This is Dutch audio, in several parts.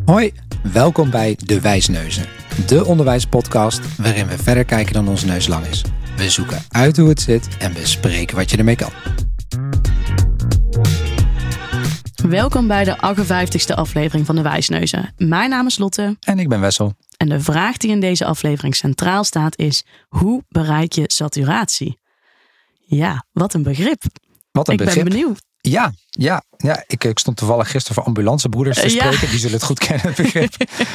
Hoi, welkom bij De Wijsneuzen, de onderwijspodcast waarin we verder kijken dan onze neus lang is. We zoeken uit hoe het zit en bespreken wat je ermee kan. Welkom bij de 58e aflevering van De Wijsneuzen. Mijn naam is Lotte. En ik ben Wessel. En de vraag die in deze aflevering centraal staat is: hoe bereik je saturatie? Ja, wat een begrip. Ik ben benieuwd. Ja, ik stond toevallig gisteren voor ambulancebroeders te spreken. Die zullen het goed kennen, het begrip.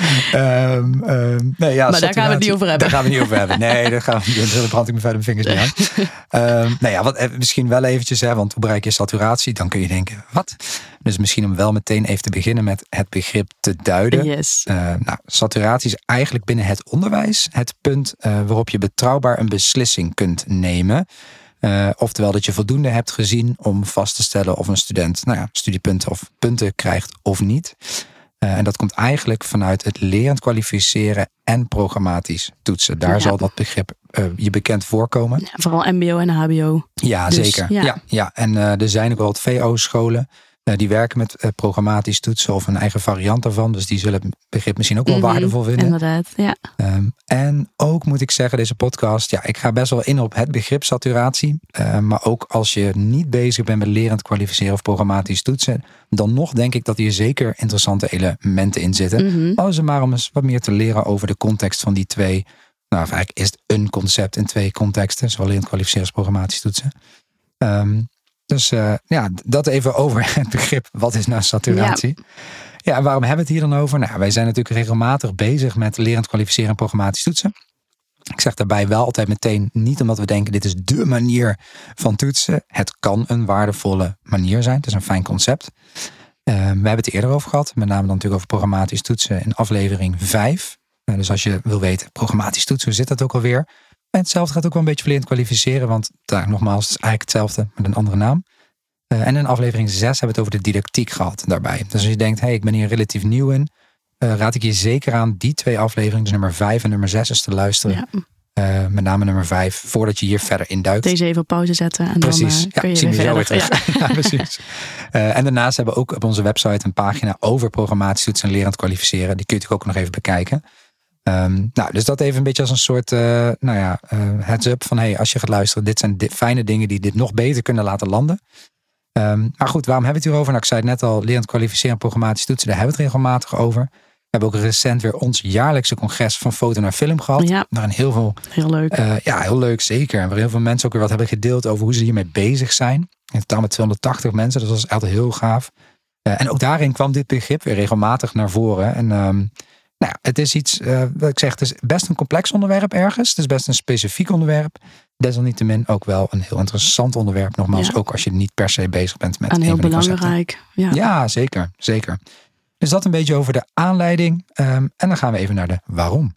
Maar daar gaan we het niet over hebben. Daar gaan we niet over hebben. Nee, daar brand ik me verder mijn vingers niet aan. Misschien wel eventjes, want hoe bereik je saturatie? Dan kun je denken, wat? Dus misschien om wel meteen even te beginnen met het begrip te duiden. Yes. Saturatie is eigenlijk binnen het onderwijs het punt waarop je betrouwbaar een beslissing kunt nemen. Oftewel dat je voldoende hebt gezien om vast te stellen of een student studiepunten of punten krijgt of niet. En dat komt eigenlijk vanuit het lerend kwalificeren en programmatisch toetsen. Daar zal dat begrip je bekend voorkomen. Ja, vooral mbo en hbo. Ja, dus, zeker. Ja. En er zijn ook wel wat VO-scholen die werken met programmatisch toetsen of een eigen variant daarvan. Dus die zullen het begrip misschien ook wel waardevol vinden. Inderdaad, ja. En ook moet ik zeggen, deze podcast, ik ga best wel in op het begrip saturatie. Maar ook als je niet bezig bent met lerend kwalificeren of programmatisch toetsen, dan nog denk ik dat hier zeker interessante elementen in zitten. Als het maar om eens wat meer te leren over de context van die twee. Nou, eigenlijk is het een concept in twee contexten, zowel lerend kwalificeren als programmatisch toetsen. Dus dat even over het begrip, wat is nou saturatie? Ja, en waarom hebben we het hier dan over? Nou, wij zijn natuurlijk regelmatig bezig met lerend kwalificeren en programmatisch toetsen. Ik zeg daarbij wel altijd meteen, niet omdat we denken dit is dé manier van toetsen. Het kan een waardevolle manier zijn. Het is een fijn concept. We hebben het eerder over gehad. Met name dan natuurlijk over programmatisch toetsen in aflevering 5. Dus als je wil weten, programmatisch toetsen, hoe zit dat ook alweer? En hetzelfde gaat ook wel een beetje voor lerend kwalificeren. Want nogmaals, het is eigenlijk hetzelfde met een andere naam. En in aflevering 6 hebben we het over de didactiek gehad daarbij. Dus als je denkt, ik ben hier relatief nieuw in. Raad ik je zeker aan die twee afleveringen, dus nummer 5 en nummer 6 eens te luisteren. Ja. Met name nummer 5, voordat je hier verder induikt. Deze even op pauze zetten en precies. Dan kun je weer verder. Ja, precies. En daarnaast hebben we ook op onze website een pagina over programmatisch toetsen en lerend kwalificeren. Die kun je natuurlijk ook nog even bekijken. Dus dat even een beetje als een soort heads up van als je gaat luisteren, dit zijn fijne dingen die dit nog beter kunnen laten landen. Maar goed, waarom hebben we het hierover? Ik zei het net al, lerend kwalificeren en programmatisch toetsen, daar hebben we het regelmatig over. We hebben ook recent weer ons jaarlijkse congres van foto naar film gehad. Ja, waarin heel veel. Heel leuk. Heel leuk, zeker. En waar heel veel mensen ook weer wat hebben gedeeld over hoe ze hiermee bezig zijn. In totaal met 280 mensen, dus dat was echt heel gaaf. En ook daarin kwam dit begrip weer regelmatig naar voren. En het is iets, wat ik zeg, het is best een complex onderwerp ergens. Het is best een specifiek onderwerp. Desalniettemin ook wel een heel interessant onderwerp. Nogmaals, ook als je niet per se bezig bent met en heel belangrijk. Ja, zeker. Dus dat een beetje over de aanleiding. En dan gaan we even naar de waarom.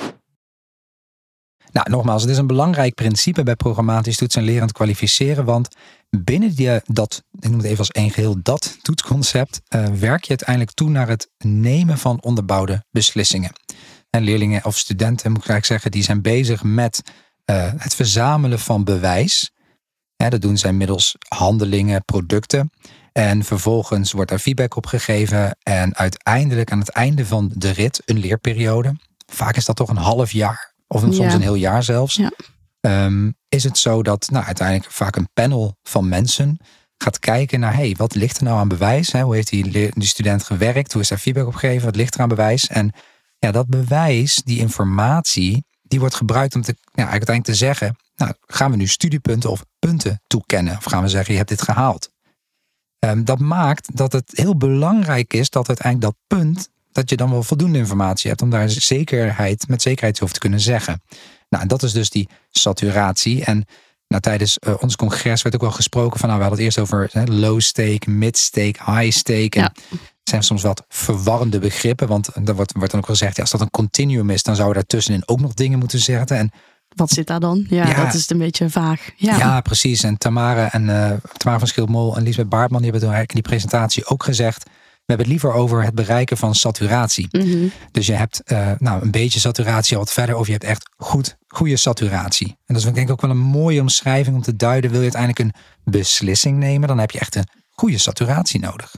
Nou, nogmaals, het is een belangrijk principe bij programmatisch toetsen en lerend kwalificeren. Want binnen ik noem het even als één geheel, dat toetsconcept, werk je uiteindelijk toe naar het nemen van onderbouwde beslissingen. En leerlingen of studenten, moet ik eigenlijk zeggen, die zijn bezig met het verzamelen van bewijs. Dat doen zij middels handelingen, producten. En vervolgens wordt er feedback op gegeven. En uiteindelijk aan het einde van de rit, een leerperiode. Vaak is dat toch een half jaar. Of soms een heel jaar zelfs. Ja. Is het zo dat uiteindelijk vaak een panel van mensen gaat kijken naar wat ligt er nou aan bewijs? Hoe heeft die student gewerkt? Hoe is daar feedback op gegeven? Wat ligt er aan bewijs? En dat bewijs, die informatie, die wordt gebruikt om uiteindelijk te zeggen, gaan we nu studiepunten of punten toekennen? Of gaan we zeggen, je hebt dit gehaald? Dat maakt dat het heel belangrijk is dat uiteindelijk dat punt, dat je dan wel voldoende informatie hebt om daar met zekerheid over te kunnen zeggen. En dat is dus die saturatie. En tijdens ons congres werd ook wel gesproken van, we hadden het eerst over low stake, mid stake, high stake. En het zijn soms wat verwarrende begrippen, want er wordt dan ook gezegd, als dat een continuum is, dan zouden daar tussenin ook nog dingen moeten zetten. En wat zit daar dan? Ja, dat is een beetje vaag. Ja, precies. En Tamara van Schildmol en Liesbeth Baartman, die hebben toen eigenlijk in die presentatie ook gezegd, we hebben het liever over het bereiken van saturatie. Dus je hebt een beetje saturatie al wat verder, of je hebt echt goede saturatie. En dat is denk ik ook wel een mooie omschrijving om te duiden. Wil je uiteindelijk een beslissing nemen, dan heb je echt een goede saturatie nodig.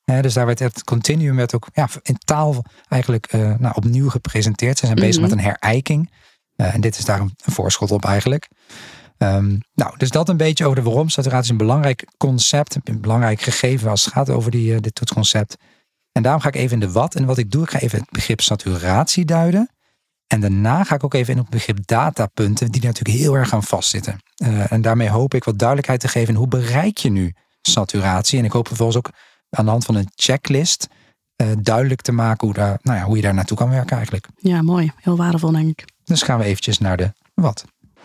Dus daar werd het continuum werd ook in taal eigenlijk opnieuw gepresenteerd. Ze zijn bezig met een herijking. En dit is daar een voorschot op eigenlijk. Dus dat een beetje over de waarom. Saturatie is een belangrijk concept, een belangrijk gegeven als het gaat over dit toetsconcept. En daarom ga ik even in de wat. En wat ik doe, ik ga even het begrip saturatie duiden. En daarna ga ik ook even in op het begrip datapunten, die natuurlijk heel erg gaan vastzitten. En daarmee hoop ik wat duidelijkheid te geven in hoe bereik je nu saturatie. En ik hoop vervolgens ook aan de hand van een checklist duidelijk te maken hoe je daar naartoe kan werken eigenlijk. Ja, mooi. Heel waardevol, denk ik. Dus gaan we eventjes naar de wat.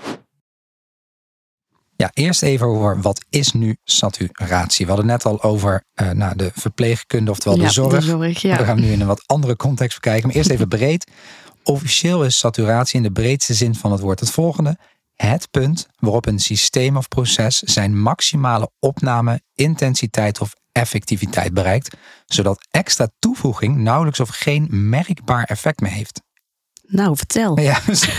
Ja, eerst even over wat is nu saturatie. We hadden net al over de verpleegkunde, oftewel de zorg. Ja. We gaan nu in een wat andere context bekijken. Maar eerst even breed. Officieel is saturatie in de breedste zin van het woord het volgende. Het punt waarop een systeem of proces zijn maximale opname, intensiteit of effectiviteit bereikt, zodat extra toevoeging nauwelijks of geen merkbaar effect meer heeft. Nou, vertel. Ja,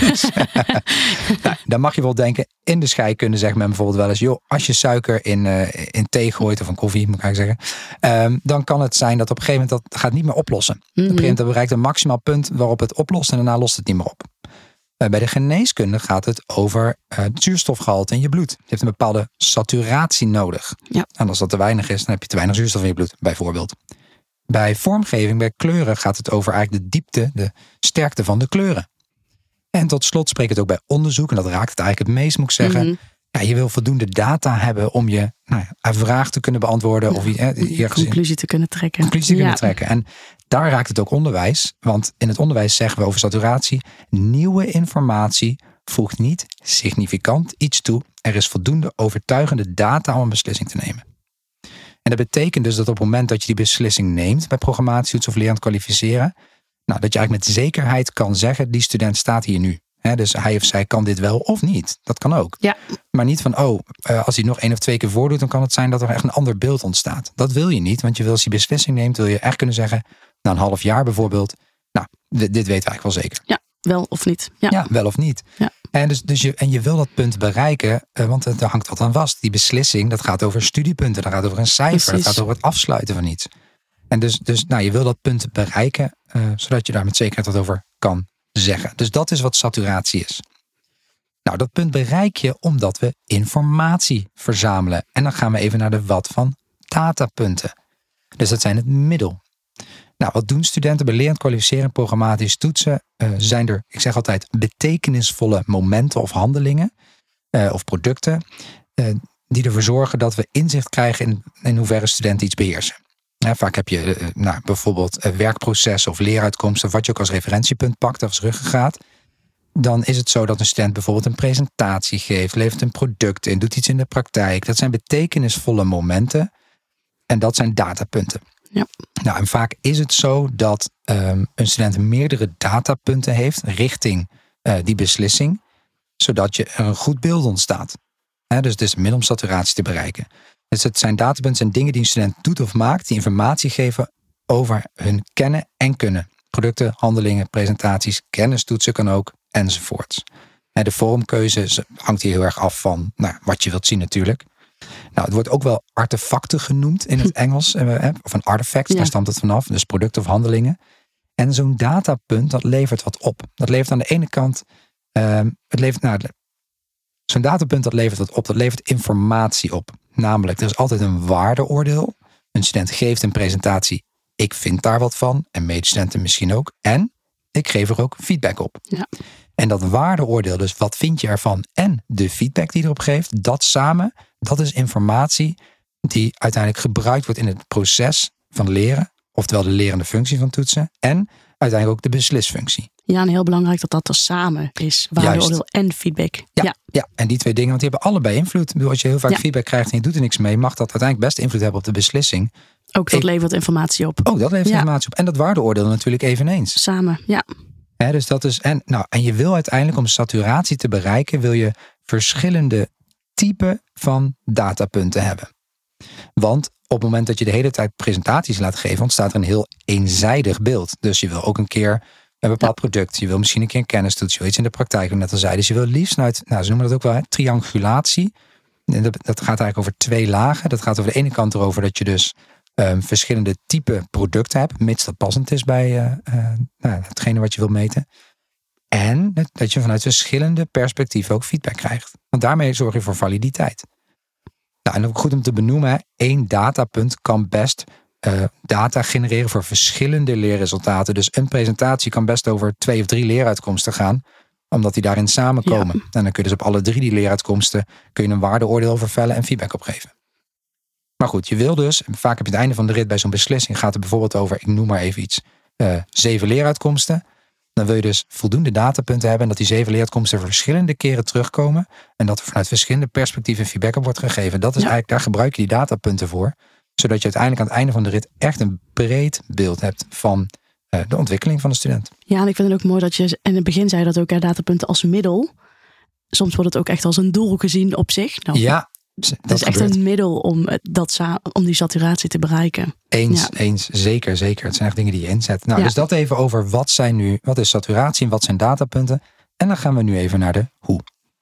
dan mag je wel denken, in de scheikunde zegt men bijvoorbeeld wel eens, joh, als je suiker in thee gooit of in koffie, moet ik eigenlijk zeggen, dan kan het zijn dat op een gegeven moment dat gaat niet meer oplossen. Op een gegeven moment bereikt een maximaal punt waarop het oplost en daarna lost het niet meer op. Bij de geneeskunde gaat het over het zuurstofgehalte in je bloed. Je hebt een bepaalde saturatie nodig. Ja. En als dat te weinig is, dan heb je te weinig zuurstof in je bloed, bijvoorbeeld. Bij vormgeving, bij kleuren gaat het over eigenlijk de diepte, de sterkte van de kleuren. En tot slot spreekt het ook bij onderzoek, en dat raakt het eigenlijk het meest, moet ik zeggen. Ja, je wil voldoende data hebben om je een vraag te kunnen beantwoorden. Of je conclusie te kunnen trekken. En daar raakt het ook onderwijs. Want in het onderwijs zeggen we over saturatie, nieuwe informatie voegt niet significant iets toe. Er is voldoende overtuigende data om een beslissing te nemen. En dat betekent dus dat op het moment dat je die beslissing neemt bij programmatietoets of lerend kwalificeren, dat je eigenlijk met zekerheid kan zeggen, die student staat hier nu. Dus hij of zij kan dit wel of niet. Dat kan ook. Ja. Maar niet van, als hij nog 1 of 2 keer voordoet, dan kan het zijn dat er echt een ander beeld ontstaat. Dat wil je niet, want je wil als je beslissing neemt, wil je echt kunnen zeggen, na een half jaar bijvoorbeeld, dit weten we eigenlijk wel zeker. Ja, wel of niet. Ja, wel of niet. Ja. En je wil dat punt bereiken, want er hangt wat aan vast. Die beslissing, dat gaat over studiepunten, dat gaat over een cijfer, dat gaat over het afsluiten van iets. En dus je wil dat punt bereiken, zodat je daar met zekerheid wat over kan zeggen. Dus dat is wat saturatie is. Nou, dat punt bereik je omdat we informatie verzamelen. En dan gaan we even naar de wat van datapunten. Dus dat zijn het middel. Nou, wat doen studenten bij lerend kwalificeren en programmatisch toetsen? Zijn er, ik zeg altijd, betekenisvolle momenten of handelingen of producten die ervoor zorgen dat we inzicht krijgen in hoeverre studenten iets beheersen. Vaak heb je bijvoorbeeld werkprocessen of leeruitkomsten, wat je ook als referentiepunt pakt of als ruggengraat. Dan is het zo dat een student bijvoorbeeld een presentatie geeft, levert een product in, doet iets in de praktijk. Dat zijn betekenisvolle momenten en dat zijn datapunten. Ja. Nou, en vaak is het zo dat een student meerdere datapunten heeft richting die beslissing, zodat er een goed beeld ontstaat. Dus het is een middel om saturatie te bereiken. Dus het zijn datapunten en dingen die een student doet of maakt, die informatie geven over hun kennen en kunnen. Producten, handelingen, presentaties, kennistoetsen kan ook, enzovoorts. De vormkeuze hangt hier heel erg af van wat je wilt zien natuurlijk. Nou, het wordt ook wel artefacten genoemd in het Engels, of een artefact, daar stamt het vanaf, dus producten of handelingen. En zo'n datapunt, dat levert wat op. Dat levert aan de ene kant, zo'n datapunt dat levert wat op, dat levert informatie op. Namelijk, er is altijd een waardeoordeel. Een student geeft een presentatie, ik vind daar wat van, en medestudenten misschien ook. En ik geef er ook feedback op. Ja. En dat waardeoordeel, dus wat vind je ervan en de feedback die erop geeft, dat samen, dat is informatie die uiteindelijk gebruikt wordt in het proces van leren, oftewel de lerende functie van toetsen en uiteindelijk ook de beslisfunctie. Ja, en heel belangrijk dat dat er samen is, waardeoordeel en feedback. Ja, en die twee dingen, want die hebben allebei invloed. Ik bedoel, als je heel vaak feedback krijgt en je doet er niks mee, mag dat uiteindelijk best invloed hebben op de beslissing. Ook dat levert informatie op. Oh, dat levert informatie op. En dat waardeoordeel natuurlijk eveneens. Samen, ja. Dus dat is, en je wil uiteindelijk om saturatie te bereiken, wil je verschillende typen van datapunten hebben. Want op het moment dat je de hele tijd presentaties laat geven, ontstaat er een heel eenzijdig beeld. Dus je wil ook een keer een bepaald product. Je wil misschien een keer een kennistoets. Je wil iets in de praktijk, net al zei. Dus je wil liefst uit, ze noemen dat ook wel triangulatie. En dat gaat eigenlijk over 2 lagen. Dat gaat over de ene kant erover dat je dus verschillende type producten hebt, mits dat passend is bij hetgene wat je wil meten. En dat je vanuit verschillende perspectieven ook feedback krijgt. Want daarmee zorg je voor validiteit. Nou, en ook goed om te benoemen, 1 datapunt kan best data genereren voor verschillende leerresultaten. Dus een presentatie kan best over 2 of 3 leeruitkomsten gaan, omdat die daarin samenkomen. Ja. En dan kun je dus op alle 3 die leeruitkomsten kun je een waardeoordeel over vellen en feedback opgeven. Maar goed, je wil dus, vaak heb je het einde van de rit bij zo'n beslissing, gaat het bijvoorbeeld over, ik noem maar even iets, 7 leeruitkomsten. Dan wil je dus voldoende datapunten hebben en dat die 7 leeruitkomsten verschillende keren terugkomen en dat er vanuit verschillende perspectieven feedback op wordt gegeven. Dat is eigenlijk, daar gebruik je die datapunten voor, zodat je uiteindelijk aan het einde van de rit echt een breed beeld hebt van de ontwikkeling van de student. Ja, en ik vind het ook mooi dat je in het begin zei dat ook datapunten als middel. Soms wordt het ook echt als een doel gezien op zich. Nou, ja, dat is echt een middel om die saturatie te bereiken. Eens, zeker. Het zijn echt dingen die je inzet. Nou, dus dat even over wat is saturatie en wat zijn datapunten. En dan gaan we nu even naar de hoe.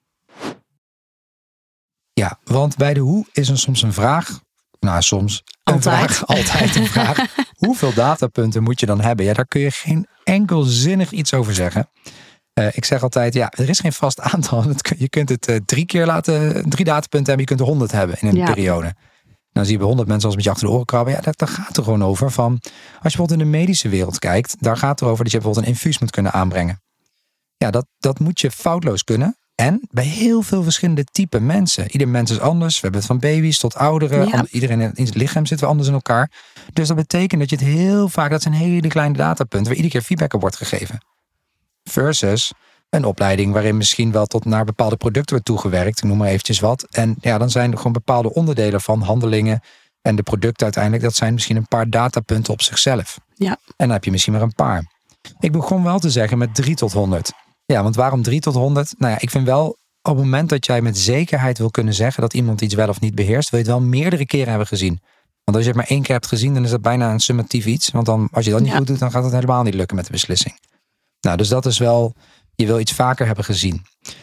Ja, want bij de hoe is er soms een vraag. Nou, soms altijd een vraag. Hoeveel datapunten moet je dan hebben? Ja, daar kun je geen enkel zinnig iets over zeggen. Ik zeg altijd, er is geen vast aantal. Je kunt het 3 datapunten hebben. Je kunt er 100 hebben in een periode. Dan zie je bij 100 mensen als met je achter de oren krabben. Ja, daar gaat er gewoon over van. Als je bijvoorbeeld in de medische wereld kijkt, daar gaat het erover dat je bijvoorbeeld een infuus moet kunnen aanbrengen. Ja, dat moet je foutloos kunnen. En bij heel veel verschillende type mensen. Ieder mens is anders. We hebben het van baby's tot ouderen. Ja. Iedereen in het lichaam zitten we anders in elkaar. Dus dat betekent dat je het heel vaak, dat zijn hele kleine datapunten waar iedere keer feedback op wordt gegeven. Versus een opleiding waarin misschien wel tot naar bepaalde producten wordt toegewerkt. Ik noem maar eventjes wat. En dan zijn er gewoon bepaalde onderdelen van handelingen en de producten uiteindelijk. Dat zijn misschien een paar datapunten op zichzelf. Ja. En dan heb je misschien maar een paar. Ik begon wel te zeggen met 3 tot 100. Ja, want waarom 3 tot 100? Nou ja, ik vind wel op het moment dat jij met zekerheid wil kunnen zeggen dat iemand iets wel of niet beheerst, wil je het wel meerdere keren hebben gezien. Want als je het maar 1 keer hebt gezien, dan is dat bijna een summatief iets. Want dan, als je dat niet goed doet, dan gaat het helemaal niet lukken met de beslissing. Nou, dus dat is wel, je wil iets vaker hebben gezien.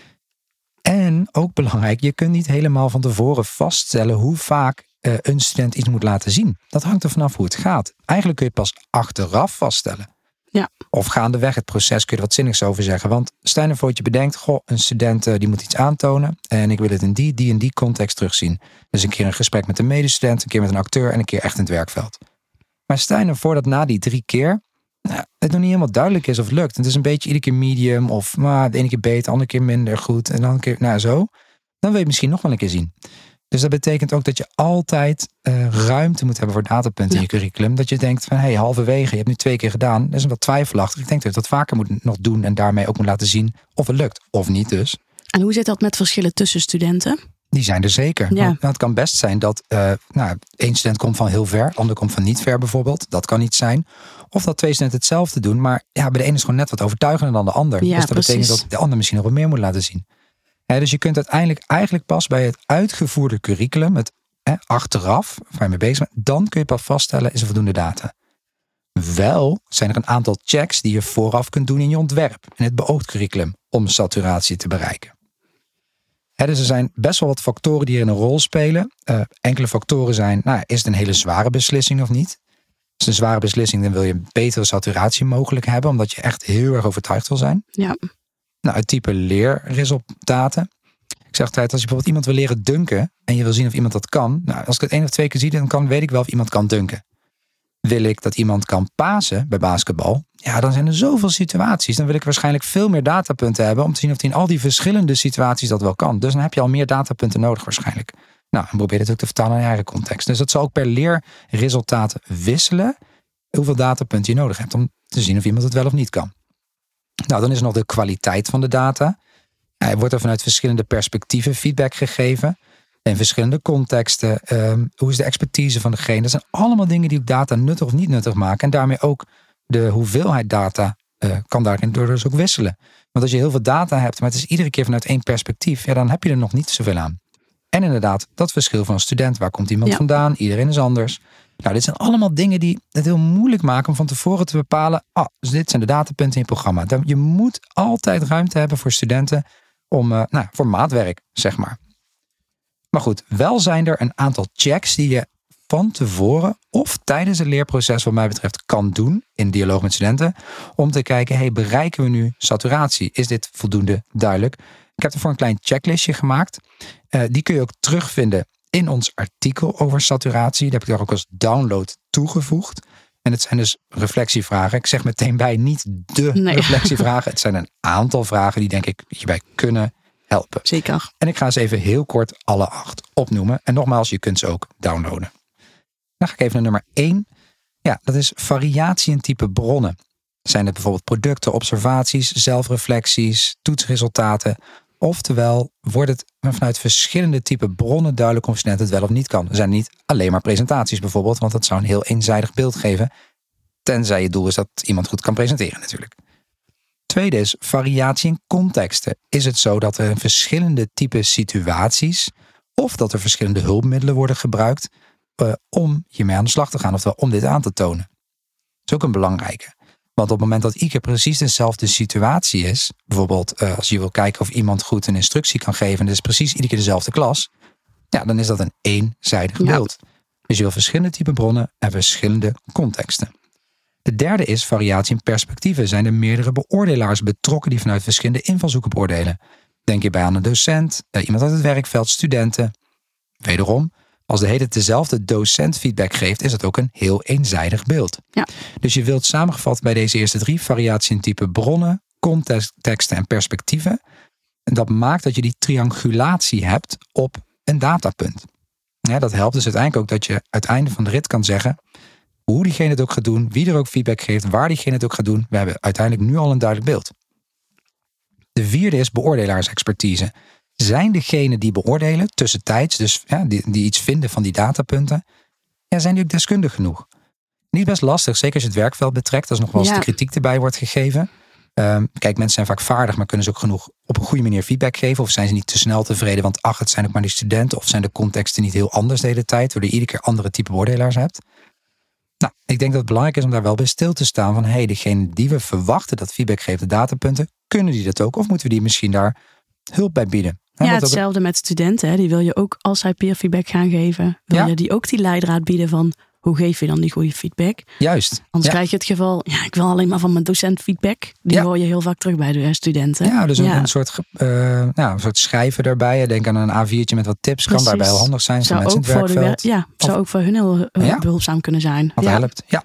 En ook belangrijk, je kunt niet helemaal van tevoren vaststellen hoe vaak een student iets moet laten zien. Dat hangt er vanaf hoe het gaat. Eigenlijk kun je het pas achteraf vaststellen. Ja. Of gaandeweg het proces kun je er wat zinnigs over zeggen. Want stel je voor dat je bedenkt, een student die moet iets aantonen en ik wil het in die context terugzien. Dus een keer een gesprek met een medestudent, een keer met een acteur en een keer echt in het werkveld. Maar stel je voor dat na die 3 keer het nog niet helemaal duidelijk is of het lukt. Het is een beetje iedere keer medium of de ene keer beter, de andere keer minder goed en dan een keer zo. Dan wil je het misschien nog wel een keer zien. Dus dat betekent ook dat je altijd ruimte moet hebben voor datapunten in je curriculum. Dat je denkt van halverwege, je hebt nu 2 keer gedaan. Dat is wat twijfelachtig. Ik denk dat je dat vaker moet nog doen en daarmee ook moet laten zien of het lukt of niet dus. En hoe zit dat met verschillen tussen studenten? Die zijn er zeker. Ja. Het kan best zijn dat één student komt van heel ver, de ander komt van niet ver bijvoorbeeld. Dat kan niet zijn. Of dat 2 studenten hetzelfde doen, maar bij de ene is gewoon net wat overtuigender dan de ander. Ja, dus dat betekent dat de ander misschien nog wat meer moet laten zien. Dus je kunt uiteindelijk eigenlijk pas bij het uitgevoerde curriculum, het achteraf, waar je mee bezig bent, dan kun je pas vaststellen, is er voldoende data. Wel zijn er een aantal checks die je vooraf kunt doen in je ontwerp, in het beoogd curriculum, om saturatie te bereiken. Dus er zijn best wel wat factoren die hier een rol spelen. Enkele factoren zijn, is het een hele zware beslissing of niet? Is het een zware beslissing, dan wil je een betere saturatie mogelijk hebben, omdat je echt heel erg overtuigd wil zijn. Ja. Nou, het type leerresultaten. Ik zeg altijd, als je bijvoorbeeld iemand wil leren dunken en je wil zien of iemand dat kan. Nou, als ik het 1 of 2 keer zie, dan weet ik wel of iemand kan dunken. Wil ik dat iemand kan pasen bij basketbal? Ja, dan zijn er zoveel situaties. Dan wil ik waarschijnlijk veel meer datapunten hebben om te zien of hij in al die verschillende situaties dat wel kan. Dus dan heb je al meer datapunten nodig waarschijnlijk. Nou, en probeer het ook te vertalen naar je eigen context. Dus dat zal ook per leerresultaat wisselen hoeveel datapunten je nodig hebt om te zien of iemand het wel of niet kan. Nou, dan is er nog de kwaliteit van de data. Er wordt er vanuit verschillende perspectieven feedback gegeven. In verschillende contexten. Hoe is de expertise van degene? Dat zijn allemaal dingen die ook data nuttig of niet nuttig maken. En daarmee ook de hoeveelheid data kan daarin door dus ook wisselen. Want als je heel veel data hebt, maar het is iedere keer vanuit 1 perspectief, dan heb je er nog niet zoveel aan. En inderdaad, dat verschil van een student. Waar komt iemand vandaan? Iedereen is anders. Nou, dit zijn allemaal dingen die het heel moeilijk maken om van tevoren te bepalen. Dus dit zijn de datapunten in je programma. Je moet altijd ruimte hebben voor studenten om voor maatwerk, zeg maar. Maar goed, wel zijn er een aantal checks die je van tevoren of tijdens het leerproces wat mij betreft kan doen in dialoog met studenten. Om te kijken, bereiken we nu saturatie? Is dit voldoende duidelijk? Ik heb ervoor een klein checklistje gemaakt. Die kun je ook terugvinden in ons artikel over saturatie. Dat heb ik daar ook als download toegevoegd. En het zijn dus reflectievragen. Ik zeg meteen bij, niet de reflectievragen. Het zijn een aantal vragen die denk ik hierbij kunnen helpen. Zeker. En ik ga ze even heel kort alle 8 opnoemen. En nogmaals, je kunt ze ook downloaden. Dan ga ik even naar nummer 1. Ja, dat is variatie in type bronnen. Zijn het bijvoorbeeld producten, observaties, zelfreflecties, toetsresultaten? Oftewel, wordt het vanuit verschillende type bronnen duidelijk of student het wel of niet kan. Er zijn niet alleen maar presentaties bijvoorbeeld, want dat zou een heel eenzijdig beeld geven. Tenzij het doel is dat iemand goed kan presenteren natuurlijk. Tweede is variatie in contexten. Is het zo dat er verschillende type situaties of dat er verschillende hulpmiddelen worden gebruikt om hiermee aan de slag te gaan, oftewel om dit aan te tonen? Dat is ook een belangrijke. Want op het moment dat iedere keer precies dezelfde situatie is, bijvoorbeeld als je wil kijken of iemand goed een instructie kan geven en het is precies iedere keer dezelfde klas, ja, dan is dat een eenzijdig beeld. Dus je wil verschillende type bronnen en verschillende contexten. De derde is variatie in perspectieven. Zijn er meerdere beoordelaars betrokken die vanuit verschillende invalshoeken beoordelen? Denk hierbij aan een docent, iemand uit het werkveld, studenten. Wederom, als de hele dezelfde docent feedback geeft, is het ook een heel eenzijdig beeld. Ja. Dus je wilt samengevat bij deze eerste 3 variatie in type bronnen, contexten en perspectieven. En dat maakt dat je die triangulatie hebt op een datapunt. Ja, dat helpt dus uiteindelijk ook dat je het einde van de rit kan zeggen hoe diegene het ook gaat doen, wie er ook feedback geeft, waar diegene het ook gaat doen. We hebben uiteindelijk nu al een duidelijk beeld. De vierde is beoordelaarsexpertise. Zijn degenen die beoordelen tussentijds, dus ja, die iets vinden van die datapunten, ja, zijn die ook deskundig genoeg? Niet best lastig, zeker als je het werkveld betrekt, als nog wel eens de kritiek erbij wordt gegeven. Kijk, mensen zijn vaak vaardig, maar kunnen ze ook genoeg op een goede manier feedback geven? Of zijn ze niet te snel tevreden, want het zijn ook maar die studenten, of zijn de contexten niet heel anders de hele tijd, waardoor je iedere keer andere type beoordelaars hebt? Nou, ik denk dat het belangrijk is om daar wel bij stil te staan van degene die we verwachten dat feedback geeft, de datapunten, kunnen die dat ook? Of moeten we die misschien daar hulp bij bieden? Ja, hetzelfde met studenten. Hè. Die wil je ook, als zij peer feedback gaan geven, wil je die ook die leidraad bieden van hoe geef je dan die goede feedback? Juist. Anders krijg je het geval, ik wil alleen maar van mijn docent feedback. Die hoor je heel vaak terug bij de studenten. Ja, dus een soort schrijven daarbij. Denk aan een A4'tje met wat tips. Precies. Kan daarbij heel handig zijn. Zou ook zou ook voor hun heel behulpzaam kunnen zijn. Wat helpt, ja.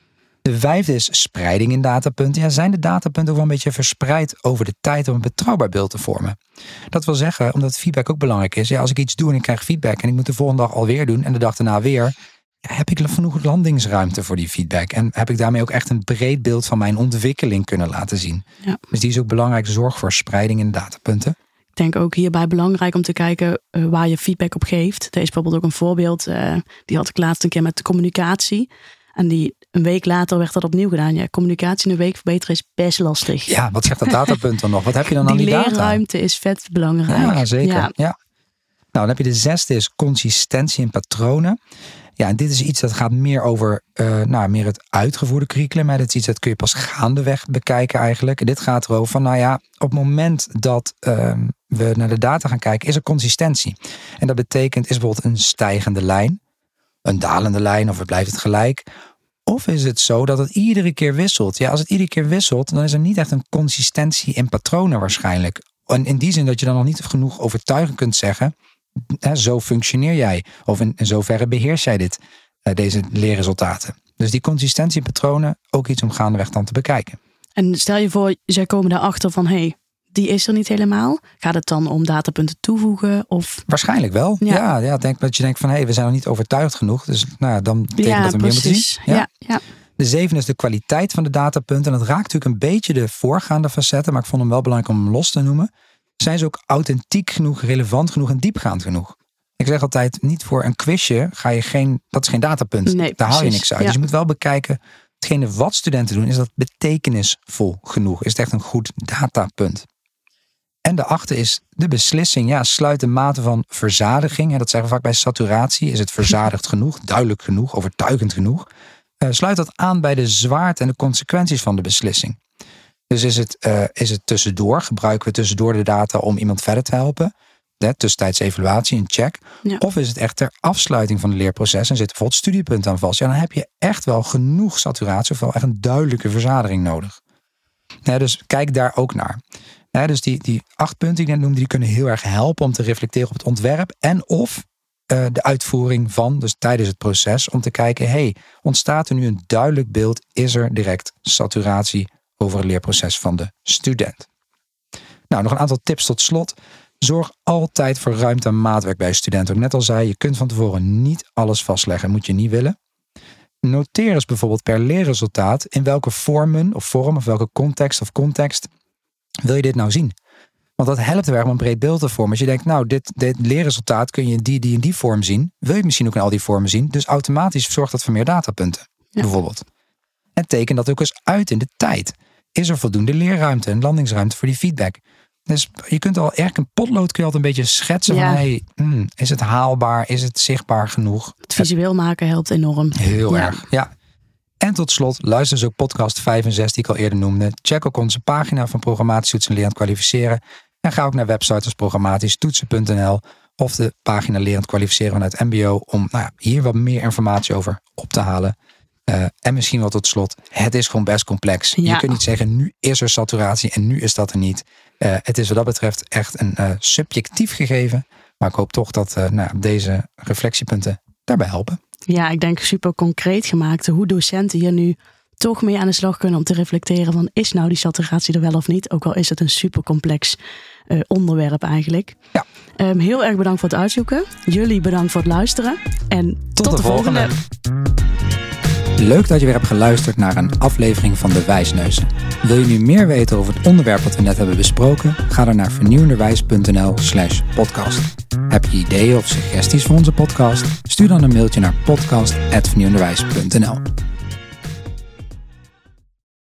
De vijfde is spreiding in datapunten. Ja, zijn de datapunten ook wel een beetje verspreid over de tijd om een betrouwbaar beeld te vormen? Dat wil zeggen, omdat feedback ook belangrijk is. Ja, als ik iets doe en ik krijg feedback en ik moet de volgende dag alweer doen en de dag daarna weer, heb ik genoeg landingsruimte voor die feedback? En heb ik daarmee ook echt een breed beeld van mijn ontwikkeling kunnen laten zien? Ja. Dus die is ook belangrijk, zorg voor spreiding in de datapunten. Ik denk ook hierbij belangrijk om te kijken waar je feedback op geeft. Er is bijvoorbeeld ook een voorbeeld, die had ik laatst een keer met de communicatie. En een week later werd dat opnieuw gedaan. Ja, communicatie in een week verbeteren is best lastig. Ja, wat zegt dat datapunt dan nog? Wat heb je dan aan die data? Die leerruimte is vet belangrijk. Ja, zeker. Ja. Nou, dan heb je de zesde is consistentie in patronen. Ja, en dit is iets dat gaat meer over meer het uitgevoerde curriculum. Dit is iets dat kun je pas gaandeweg bekijken eigenlijk. En dit gaat erover van, op het moment dat we naar de data gaan kijken, is er consistentie. En dat betekent, is bijvoorbeeld een stijgende lijn, een dalende lijn, of blijft het gelijk? Of is het zo dat het iedere keer wisselt? Ja, als het iedere keer wisselt, dan is er niet echt een consistentie in patronen waarschijnlijk. En in die zin dat je dan nog niet genoeg overtuigend kunt zeggen, zo functioneer jij. Of in zoverre beheers jij deze leerresultaten. Dus die consistentie in patronen, ook iets om gaandeweg dan te bekijken. En stel je voor, zij komen daarachter van, die is er niet helemaal. Gaat het dan om datapunten toevoegen? Of? Waarschijnlijk wel. Ja, denk dat je denkt van, we zijn nog niet overtuigd genoeg. Dus dan betekent dat we meer moeten zien. Ja. De zevende is de kwaliteit van de datapunten. En dat raakt natuurlijk een beetje de voorgaande facetten, maar ik vond hem wel belangrijk om hem los te noemen. Zijn ze ook authentiek genoeg, relevant genoeg en diepgaand genoeg? Ik zeg altijd, niet voor een quizje dat is geen datapunt. Nee, daar haal je niks uit. Dus je moet wel bekijken, hetgene wat studenten doen, is dat betekenisvol genoeg? Is het echt een goed datapunt? En de achtste is de beslissing. Ja, sluit de mate van verzadiging. En dat zeggen we vaak bij saturatie. Is het verzadigd genoeg, duidelijk genoeg, overtuigend genoeg? Sluit dat aan bij de zwaarte en de consequenties van de beslissing. Dus is het tussendoor? Gebruiken we tussendoor de data om iemand verder te helpen? tussentijdse evaluatie, een check. Ja. Of is het echt ter afsluiting van het leerproces en zit bijvoorbeeld studiepunten aan vast. Ja, dan heb je echt wel genoeg saturatie of wel echt een duidelijke verzadering nodig. Dus kijk daar ook naar. Dus die 8 punten die ik net noemde, die kunnen heel erg helpen om te reflecteren op het ontwerp en of de uitvoering van, dus tijdens het proces, om te kijken, ontstaat er nu een duidelijk beeld, is er direct saturatie over het leerproces van de student. Nou, nog een aantal tips tot slot. Zorg altijd voor ruimte en maatwerk bij je studenten. Wat ik net al zei, je kunt van tevoren niet alles vastleggen, moet je niet willen. Noteer eens bijvoorbeeld per leerresultaat in welke vorm of welke context wil je dit nou zien. Want dat helpt er om een breed beeld te vormen. Als je denkt, nou, dit leerresultaat kun je in die vorm zien. Wil je het misschien ook in al die vormen zien. Dus automatisch zorgt dat voor meer datapunten. Ja. Bijvoorbeeld. En teken dat ook eens uit in de tijd. Is er voldoende leerruimte en landingsruimte voor die feedback? Dus je kunt al erg een potlood kun je altijd een beetje schetsen van is het haalbaar? Is het zichtbaar genoeg? Het visueel maken helpt enorm. Heel erg, ja. En tot slot, luister dus ook podcast 5 en 6 die ik al eerder noemde. Check ook onze pagina van Programmatisch Toetsen en Lerend Kwalificeren. En ga ook naar websites als programmatischtoetsen.nl of de pagina Lerend Kwalificeren vanuit MBO om hier wat meer informatie over op te halen. En misschien wel tot slot, het is gewoon best complex. Ja. Je kunt niet zeggen, nu is er saturatie en nu is dat er niet. Het is wat dat betreft echt een subjectief gegeven. Maar ik hoop toch dat deze reflectiepunten daarbij helpen. Ja, ik denk super concreet gemaakt hoe docenten hier nu toch mee aan de slag kunnen om te reflecteren van, is nou die saturatie er wel of niet? Ook al is het een super complex onderwerp eigenlijk. Ja. Heel erg bedankt voor het uitzoeken. Jullie bedankt voor het luisteren. En tot de volgende. Leuk dat je weer hebt geluisterd naar een aflevering van De Wijsneuzen. Wil je nu meer weten over het onderwerp wat we net hebben besproken? Ga dan naar vernieuwenderwijs.nl/podcast. Heb je ideeën of suggesties voor onze podcast? Stuur dan een mailtje naar podcast@vernieuwenderwijs.nl.